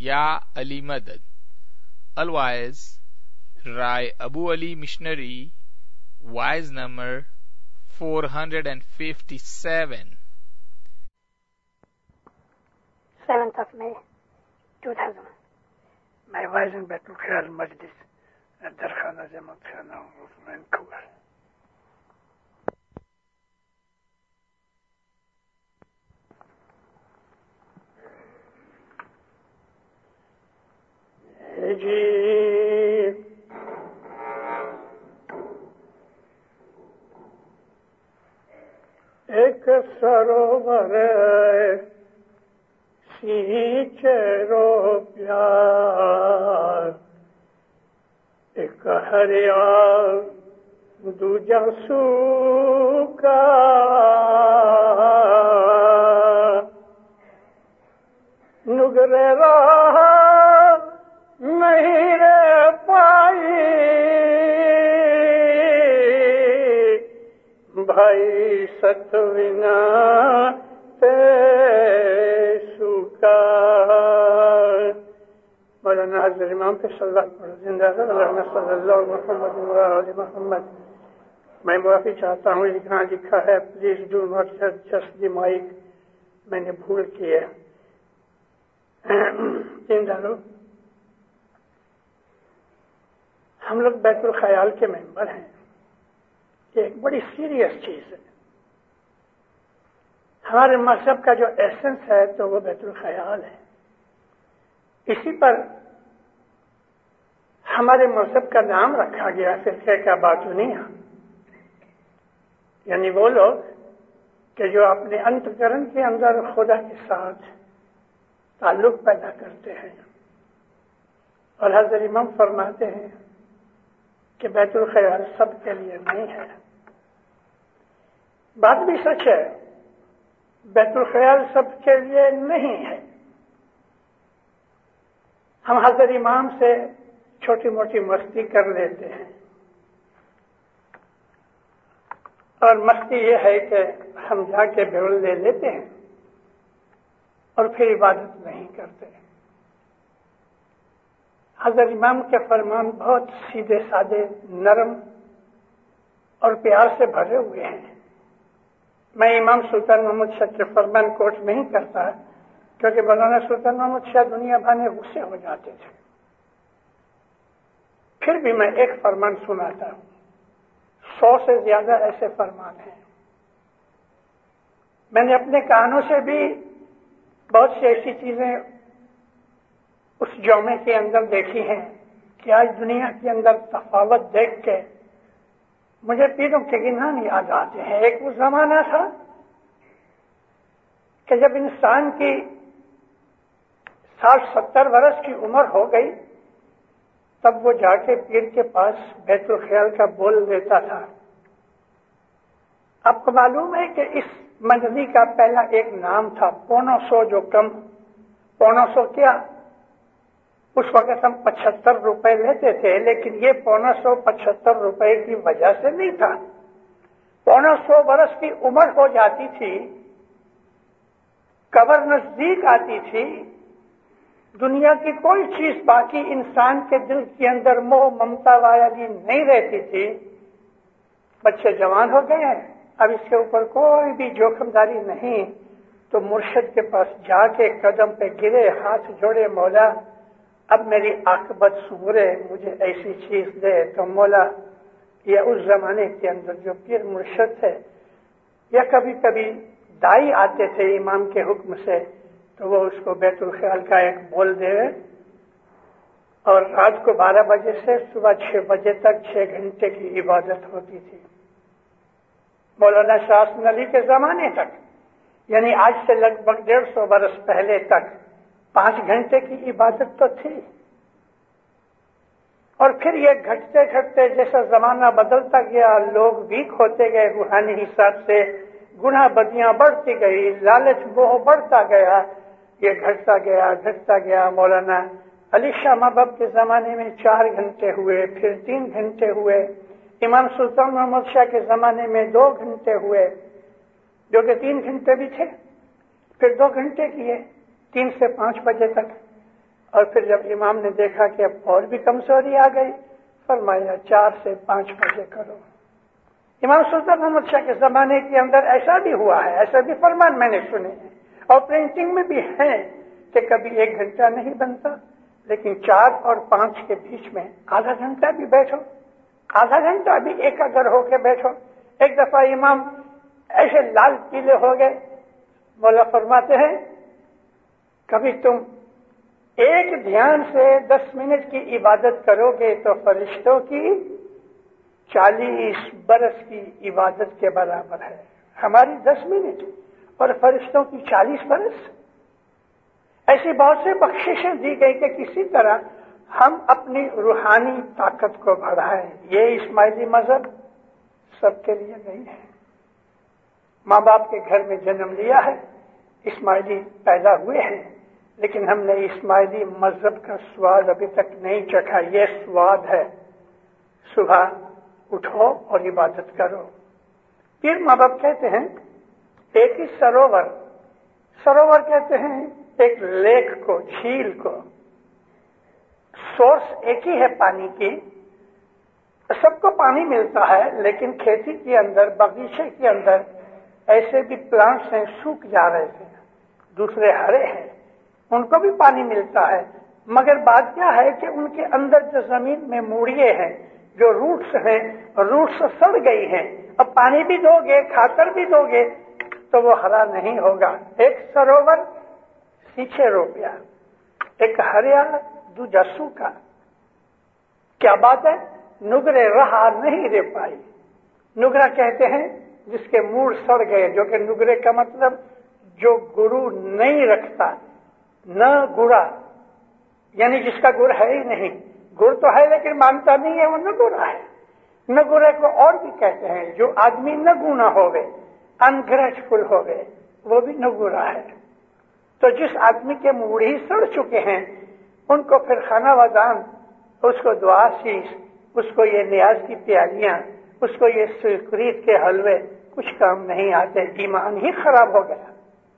یا علی مدد. Otherwise, Rai Abu Ali Missionary, wise number 457. 7th of May, 2000. My wise in Baitul Khayal Majlis at Darkhana Jamaat Khana of Vancouver. ایک سروور سینچرو پیار ایک ہریا دوجا سوکا نگرے راہ نہیں رہ پائی بھائی ستونا سوکا. مولانا حضرت امام پہ صلی اللہ علیہ وسلم زندہ صلی اللہ محمد علیہ محمد. میں معافی چاہتا ہوں یہاں لکھا ہے please do not just the mic. میں نے بھول کی ہے. زندہ لوگ ہم لوگ بیت الخیال کے ممبر ہیں. یہ ایک بڑی سیریس چیز ہے. ہمارے مذہب کا جو ایسنس ہے تو وہ بیت الخیال ہے. اسی پر ہمارے مذہب کا نام رکھا گیا فرقہ کا باطنیہ، یعنی وہ لوگ کہ جو اپنے انتکرن کے اندر خدا کے ساتھ تعلق پیدا کرتے ہیں. اور حضرت امام فرماتے ہیں کہ بیت الخیال سب کے لیے نہیں ہے. بات بھی سچ ہے، بیت الخیال سب کے لیے نہیں ہے. ہم حضرت امام سے چھوٹی موٹی مستی کر لیتے ہیں، اور مستی یہ ہے کہ ہم جا کے بیول لے لیتے ہیں اور پھر عبادت نہیں کرتے. حضرت امام کے فرمان بہت سیدھے سادے، نرم اور پیار سے بھرے ہوئے ہیں. میں امام سلطان محمد شاہ کے فرمان کوٹ نہیں کرتا کیونکہ مولانا سلطان محمد شاہ دنیا بھر میں غصے ہو جاتے تھے. پھر بھی میں ایک فرمان سناتا ہوں. 100 سے زیادہ ایسے فرمان ہیں. میں نے اپنے کانوں سے بھی بہت سی ایسی چیزیں اس جومے کے اندر دیکھی ہیں کہ آج دنیا کے اندر تفاوت دیکھ کے مجھے پیروں کے گناہ یاد آتے ہیں. ایک وہ زمانہ تھا کہ جب انسان کی 60-70 برس کی عمر ہو گئی تب وہ جا کے پیر کے پاس بیت الخیال کا بول دیتا تھا. آپ کو معلوم ہے کہ اس منزلی کا پہلا ایک نام تھا 1.25 جو کم 1.25 کیا اس وقت ہم 75 روپے لیتے تھے، لیکن یہ 1.25 روپے کی وجہ سے نہیں تھا. 1.25 برس کی عمر ہو جاتی تھی، قبر نزدیک آتی تھی، دنیا کی کوئی چیز باقی انسان کے دل کے اندر موہ ممتا والی نہیں رہتی تھی. بچے جوان ہو گئے ہیں، اب اس کے اوپر کوئی بھی جوخم داری نہیں، تو مرشد کے پاس جا کے قدم پہ گرے، ہاتھ جوڑے، مولا اب میری عاقبت سنورے، مجھے ایسی چیز دے. تو مولا یا اس زمانے کے اندر جو پیر مرشد تھے یا کبھی کبھی دائی آتے تھے امام کے حکم سے، تو وہ اس کو بیت الخیال کا ایک بول دے، اور رات کو 12 بجے سے صبح 6 بجے تک 6 گھنٹے کی عبادت ہوتی تھی. مولانا شاہ حسن علی کے زمانے تک، یعنی آج سے لگ بھگ 150 برس پہلے تک 5 گھنٹے کی عبادت تو تھی. اور پھر یہ گھٹتے گھٹتے جیسا زمانہ بدلتا گیا، لوگ ویک ہوتے گئے روحانی حساب سے، گناہ بدیاں بڑھتی گئی، لالچ موہ بڑھتا گیا، یہ گھٹتا گیا. مولانا علی شاہ مہبب کے زمانے میں 4 گھنٹے ہوئے، پھر 3 گھنٹے ہوئے. امام سلطان محمد شاہ کے زمانے میں 2 گھنٹے ہوئے، جو کہ 3 گھنٹے بھی تھے، پھر 2 گھنٹے کیے 3 سے 5 بجے تک. اور پھر جب امام نے دیکھا کہ اب اور بھی کمزوری آ گئی، فرمایا 4 سے 5 بجے کرو۔ امام سلطان محمد شاہ کے زمانے کے اندر ایسا بھی ہوا ہے، ایسا بھی فرمان میں نے سنے ہیں، اور پرنٹنگ میں بھی ہے کہ کبھی 1 گھنٹہ نہیں بنتا، لیکن 4 اور 5 کے بیچ میں آدھا گھنٹہ بھی بیٹھو، آدھا گھنٹہ بھی ایک اگر ہو کے بیٹھو۔ ایک دفعہ امام ایسے لال پیلے ہو گئے، مولا فرماتے ہیں کبھی تم ایک دھیان سے 10 منٹ کی عبادت کرو گے تو فرشتوں کی 40 برس کی عبادت کے برابر ہے۔ ہماری 10 منٹ اور فرشتوں کی 40 برس۔ ایسی بہت سے بخششیں دی گئی کہ کسی طرح ہم اپنی روحانی طاقت کو بڑھائیں۔ یہ اسماعیلی مذہب سب کے لیے نہیں ہے۔ ماں باپ کے گھر میں جنم لیا ہے، اسماعیلی پیدا ہوئے ہیں، لیکن ہم نے اسماعیلی مذہب کا سواد ابھی تک نہیں چکھا۔ یہ سواد ہے صبح اٹھو اور عبادت کرو۔ پھر ماں باپ کہتے ہیں ایک ہی سروور کہتے ہیں ایک لیک کو، جھیل کو، سورس ایک ہی ہے پانی کی، سب کو پانی ملتا ہے، لیکن کھیتی کے اندر، باغیچے کے اندر ایسے بھی پلانٹس ہیں سوکھ جا رہے تھے، دوسرے ہرے ہیں، ان کو بھی پانی ملتا ہے، مگر بات کیا ہے کہ ان کے اندر جو زمین میں موڑیے ہیں، جو روٹس ہیں، روٹس سڑ گئی ہیں۔ اب پانی بھی دو گے، کھاکر بھی دو گے تو وہ ہرا نہیں ہوگا۔ ایک سروور سیچے روپیا، ایک ہریا دوجا سوکھا۔ کیا بات ہے؟ نگرے رہا نہیں رہ پائی۔ نگرا کہتے ہیں جس کے موڑ سڑ گئے، جو کہ نگرے کا مطلب جو گرو نہیں رکھتا، نہ گرا، یعنی جس کا گر ہے ہی نہیں، گر تو ہے لیکن مانتا نہیں ہے، وہ نہ گرا ہے۔ نہ گرے کو اور بھی کہتے ہیں جو آدمی نہ گنا ہو گئے، انگریجفل ہو گئے، وہ بھی نہ گرا ہے۔ تو جس آدمی کے موڑ ہی سڑ چکے ہیں ان کو پھر کھانا وزان، اس کو دعا شیش، اس کو یہ نیاز کی پیالیاں، اس کو یہ سکریت کے حلوے کچھ کام نہیں آتے، ایمان ہی خراب ہو گیا۔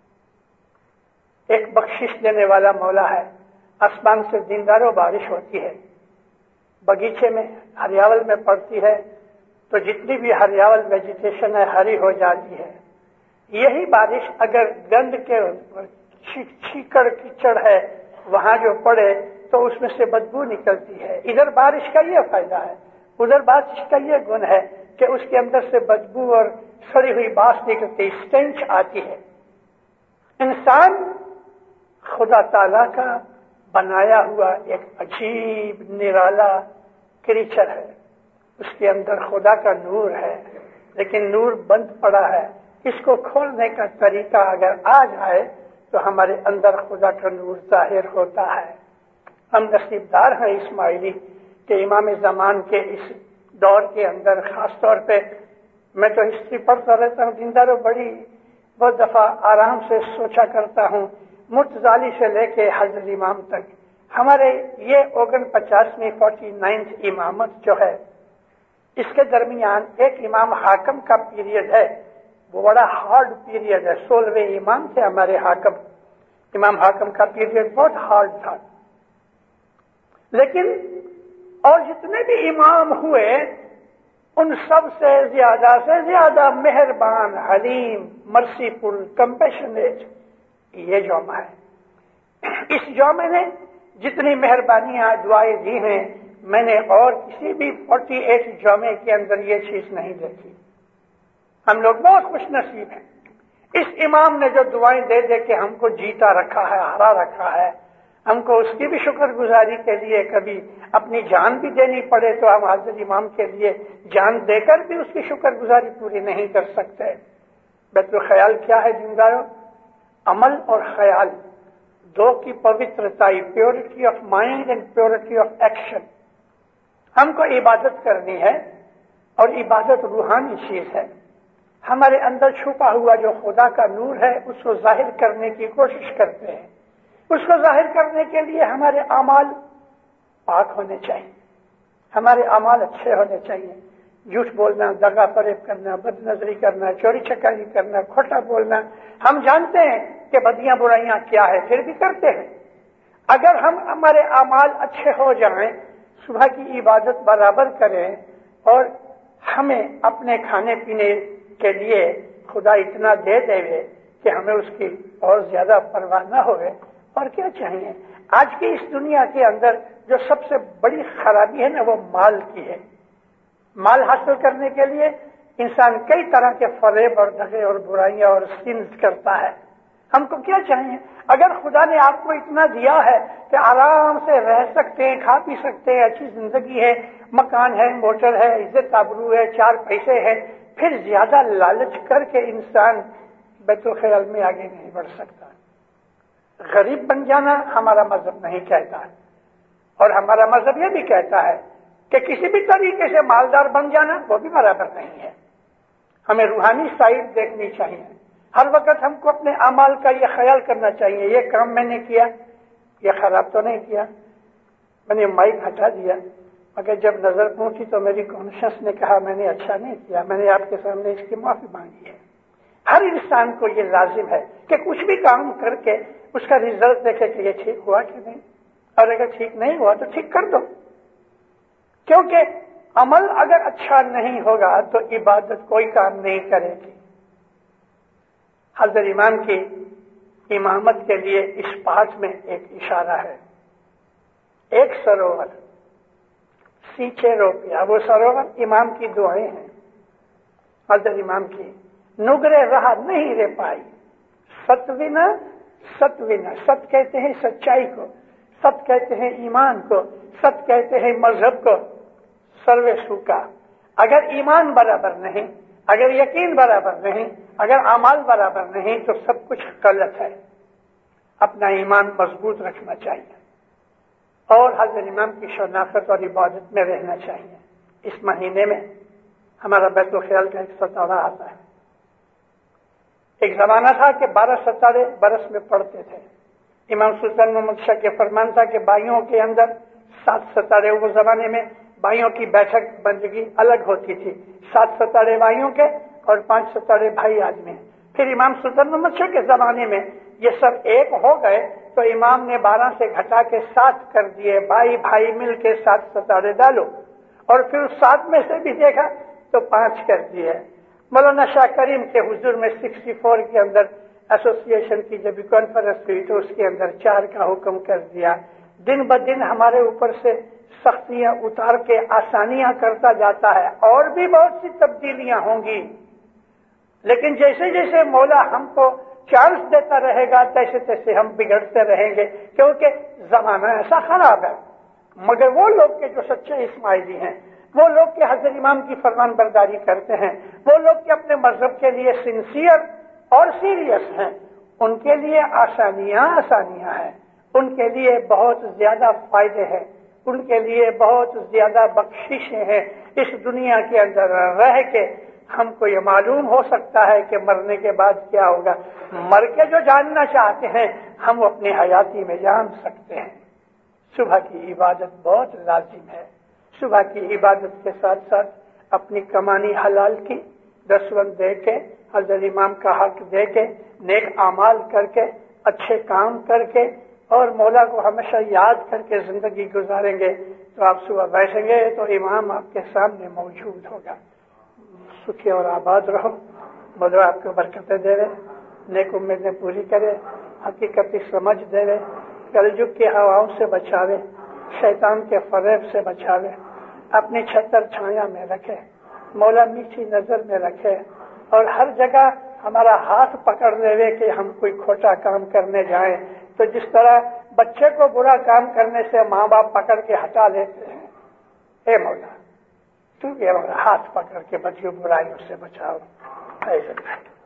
ایک بخشش دینے والا مولا ہے، آسمان سے دینداروں بارش ہوتی ہے، بگیچے میں ہریاول میں پڑتی ہے تو جتنی بھی ہریاول ویجیٹیشن ہے ہری ہو جاتی ہے۔ یہی بارش اگر گند کے چیکڑ کیچڑ ہے وہاں جو پڑے تو اس میں سے بدبو نکلتی ہے۔ ادھر بارش کا یہ فائدہ ہے، ادھر بارش کا یہ گن ہے کہ اس کے اندر سے بدبو اور سڑی ہوئی بانس نکلتی، اسٹینچ آتی ہے۔ انسان خدا تعالی کا بنایا ہوا ایک عجیب نرالا کریچر ہے، اس کے اندر خدا کا نور ہے، لیکن نور بند پڑا ہے۔ اس کو کھولنے کا طریقہ اگر آ جائے تو ہمارے اندر خدا کا نور ظاہر ہوتا ہے۔ ہم نصیبدار ہیں اسماعیلی کہ امام زمان کے اس دور کے اندر، خاص طور پہ میں تو ہسٹری پڑھتا رہتا ہوں، دینداروں بڑی بہت دفعہ آرام سے سوچا کرتا ہوں، مرتضالی سے لے کے حضرت امام تک ہمارے یہ 49ویں 49th امامت جو ہے، اس کے درمیان ایک امام حاکم کا پیریڈ ہے، وہ بڑا ہارڈ پیریڈ ہے۔ 16ویں امام تھے ہمارے حاکم، امام حاکم کا پیریڈ بہت ہارڈ تھا، لیکن اور جتنے بھی امام ہوئے ان سب سے زیادہ مہربان، حلیم، مرسیفل، کمپیشنیٹ یہ جومہ ہے۔ اس جومے نے جتنی مہربانیاں دعائیں دی ہیں میں نے اور کسی بھی 48 جومے کے اندر یہ چیز نہیں دیکھی۔ ہم لوگ بہت خوش نصیب ہیں۔ اس امام نے جو دعائیں دے دے کے ہم کو جیتا رکھا ہے، ہرا رکھا ہے، ہم کو اس کی بھی شکر گزاری کے لیے کبھی اپنی جان بھی دینی پڑے تو ہم حضرت امام کے لیے جان دے کر بھی اس کی شکر گزاری پوری نہیں کر سکتے۔ بیت الخیال کیا ہے دینداروں؟ عمل اور خیال دو کی پوترتائی، purity of mind and purity of action. ہم کو عبادت کرنی ہے اور عبادت روحانی چیز ہے۔ ہمارے اندر چھپا ہوا جو خدا کا نور ہے اس کو ظاہر کرنے کی کوشش کرتے ہیں۔ اس کو ظاہر کرنے کے لیے ہمارے اعمال پاک ہونے چاہیے، ہمارے اعمال اچھے ہونے چاہیے۔ جھوٹ بولنا، دغا فریب کرنا، بد نظری کرنا، چوری چکاری کرنا، کھوٹا بولنا، ہم جانتے ہیں کہ بدیاں برائیاں کیا ہے پھر بھی کرتے ہیں۔ اگر ہم ہمارے اعمال اچھے ہو جائیں، صبح کی عبادت برابر کریں، اور ہمیں اپنے کھانے پینے کے لیے خدا اتنا دے دے کہ ہمیں اس کی اور زیادہ پرواہ نہ ہوئے، اور کیا چاہیے؟ آج کی اس دنیا کے اندر جو سب سے بڑی خرابی ہے نا، وہ مال کی ہے۔ مال حاصل کرنے کے لیے انسان کئی طرح کے فریب اور دغے اور برائیاں اور سنز کرتا ہے۔ ہم کو کیا چاہیے؟ اگر خدا نے آپ کو اتنا دیا ہے کہ آرام سے رہ سکتے ہیں، کھا پی سکتے ہیں، اچھی زندگی ہے، مکان ہے، موٹر ہے، عزت آبرو ہے، 4 پیسے ہے، پھر زیادہ لالچ کر کے انسان بیت الخیال میں آگے نہیں بڑھ سکتا۔ غریب بن جانا ہمارا مذہب نہیں کہتا، اور ہمارا مذہب یہ بھی کہتا ہے کہ کسی بھی طریقے سے مالدار بن جانا وہ بھی برابر نہیں ہے۔ ہمیں روحانی سائڈ دیکھنی چاہیے۔ ہر وقت ہم کو اپنے اعمال کا یہ خیال کرنا چاہیے، یہ کام میں نے کیا، یہ خراب تو نہیں کیا، میں نے مائک ہٹا دیا، مگر جب نظر پہنچی تو میری کانشنس نے کہا میں نے اچھا نہیں کیا، میں نے آپ کے سامنے اس کی معافی مانگی ہے۔ ہر انسان کو یہ لازم ہے کہ کچھ بھی کام کر کے اس کا ریزلٹ دیکھے کہ یہ ٹھیک ہوا کہ نہیں، اور اگر ٹھیک نہیں ہوا تو ٹھیک کر دو، کیونکہ عمل اگر اچھا نہیں ہوگا تو عبادت کوئی کام نہیں کرے گی۔ حضرت امام کی امامت کے لیے اس پاٹ میں ایک اشارہ ہے، ایک سروور سیچے روپیا، وہ سروور امام کی دعائیں ہیں۔ حضرت امام کی نگرے رہا نہیں رہ پائی، ستوینا ستوینا، ست کہتے ہیں سچائی کو، ست کہتے ہیں ایمان کو، ست کہتے ہیں مذہب کو، سروے سوکا۔ اگر ایمان برابر نہیں، اگر یقین برابر نہیں، اگر اعمال برابر نہیں تو سب کچھ غلط ہے۔ اپنا ایمان مضبوط رکھنا چاہیے، اور حضرت امام کی شناخت اور عبادت میں رہنا چاہیے۔ اس مہینے میں ہمارا بیت الخیال کا ایک ستارہ آتا ہے۔ ایک زمانہ تھا کہ 12 ستارے برس میں پڑتے تھے۔ امام سلطان محمد شاہ کے فرمان تھا کہ بھائیوں کے اندر 7 ستارے، وہ زمانے میں بھائیوں کی بیٹھک بندگی الگ ہوتی تھی، 7 ستارے بھائیوں کے اور 5 ستارے بھائی آدمی۔ پھر امام سلطان محمد شاہ کے زمانے میں یہ سب ایک ہو گئے تو امام نے 12 سے گھٹا کے 7 کر دیے، بھائی بھائی مل کے 7 ستارے ڈالو، اور پھر 7 میں سے بھی دیکھا تو 5 کر دیے۔ مولانا شاہ کریم کے حضور میں 64 کے اندر ایسوسیشن کی جب کانفرنس ہوئی تو اس کے اندر 4 کا حکم کر دیا۔ دن بدن ہمارے اوپر سے سختیاں اتار کے آسانیاں کرتا جاتا ہے، اور بھی بہت سی تبدیلیاں ہوں گی، لیکن جیسے جیسے مولا ہم کو چانس دیتا رہے گا تیسے تیسے ہم بگڑتے رہیں گے، کیونکہ زمانہ ایسا خراب ہے۔ مگر وہ لوگ کے جو سچے اسماعیلی ہیں، وہ لوگ کے حضرت امام کی فرمان برداری کرتے ہیں، وہ لوگ کے اپنے مذہب کے لیے سنسیئر اور سیریس ہیں، ان کے لیے آسانیاں ہیں، ان کے لیے بہت زیادہ فائدے ہیں، ان کے لیے بہت زیادہ بخششیں ہیں۔ اس دنیا کے اندر رہ کے ہم کو یہ معلوم ہو سکتا ہے کہ مرنے کے بعد کیا ہوگا، مر کے جو جاننا چاہتے ہیں ہم اپنی حیاتی میں جان سکتے ہیں۔ صبح کی عبادت بہت لازم ہے، صبح کی عبادت کے ساتھ ساتھ اپنی کمانی حلال کی دسوند دے کے، حضرت امام کا حق دے کے، نیک اعمال کر کے، اچھے کام کر کے، اور مولا کو ہمیشہ یاد کر کے زندگی گزاریں گے تو آپ صبح بیٹھیں گے تو امام آپ کے سامنے موجود ہوگا۔ سکھی اور آباد رہو، مولا آپ کو برکتیں دے رہے، نیک امیدیں پوری کرے، حقیقتی سمجھ دے رہے، کلجگ کی ہواؤں سے بچاوے، شیطان کے فریب سے بچاوے، اپنی چھتر چھایا میں رکھے، مولا میٹھی نظر میں رکھے، اور ہر جگہ ہمارا ہاتھ پکڑ لے کہ ہم کوئی کھوٹا کام کرنے جائیں تو جس طرح بچے کو برا کام کرنے سے ماں باپ پکڑ کے ہٹا لیتے ہیں، اے مولا تو یہ ہاتھ پکڑ کے بچوں برائیوں سے بچاؤ۔